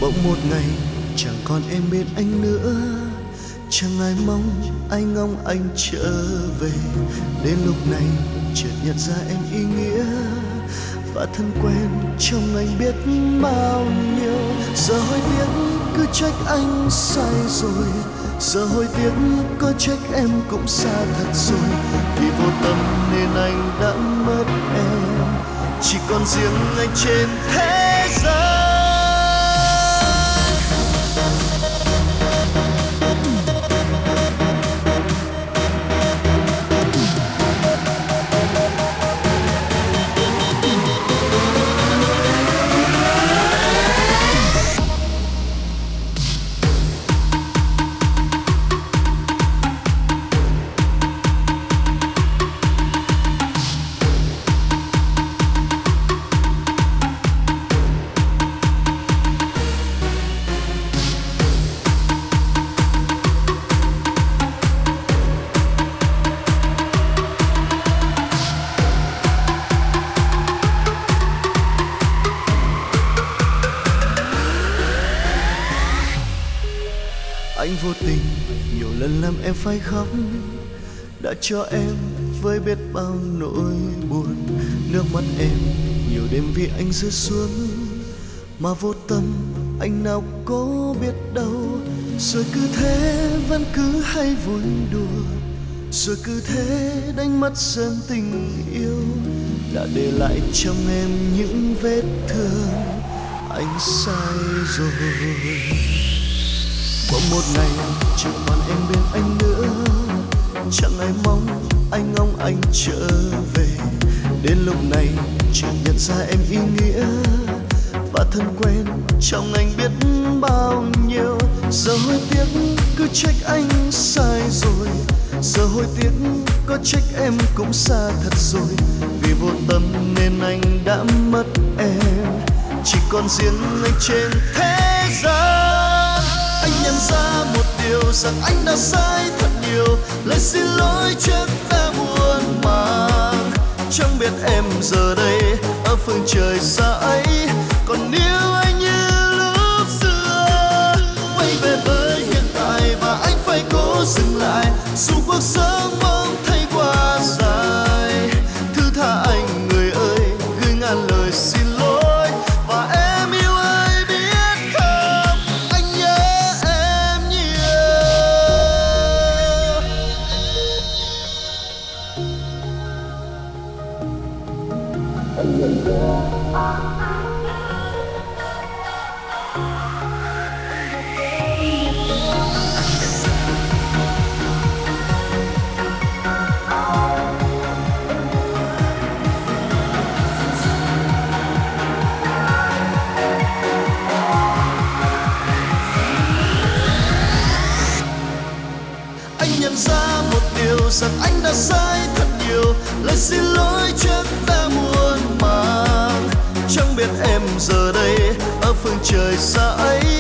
Bỗng một ngày chẳng còn em bên anh nữa, chẳng ai mong ai ngóng anh trở về. Đến lúc này chợt nhận ra em ý nghĩa và thân quen trong anh biết bao nhiêu. Giờ hối tiếc cứ trách anh sai rồi, giờ hối tiếc có trách em cũng xa thật rồi. Vì vô tâm nên anh đã mất em, chỉ còn riêng anh trên thế gian. Anh vô tình nhiều lần làm em phải khóc, đã cho em với biết bao nỗi buồn. Nước mắt em nhiều đêm vì anh rơi xuống, mà vô tâm anh nào có biết đâu. Rồi cứ thế vẫn cứ hay vui đùa, rồi cứ thế đánh mất dần tình yêu, đã để lại trong em những vết thương. Anh sai rồi. Bỗng một ngày chẳng còn em bên anh nữa, chẳng ai mong ai ngóng anh trở về. Đến lúc này chợt nhận ra em ý nghĩa và thân quen trong anh biết bao nhiêu. Giờ hối tiếc cứ trách anh sai rồi, giờ hối tiếc có trách em cũng xa thật rồi. Vì vô tâm nên anh đã mất em, chỉ còn riêng anh trên thế gian. Anh nhận ra một điều rằng anh đã sai thật nhiều, lời xin lỗi trước đã muộn màng. Chẳng biết em giờ đây ở phương trời xa ấy còn yêu anh như lúc xưa. Quay về với hiện tại và anh phải cố dừng lại, dù cuộc sống mong thay qua dài. Thứ tha anh người ơi, gửi ngàn lời xin lỗi. Và em yêu ai biết không, anh nhớ em nhiều. Anh nhận ra một điều rằng anh đã sai thật nhiều, lời xin lỗi trước đã muộn màng. Chẳng biết em giờ đây ở phương trời xa ấy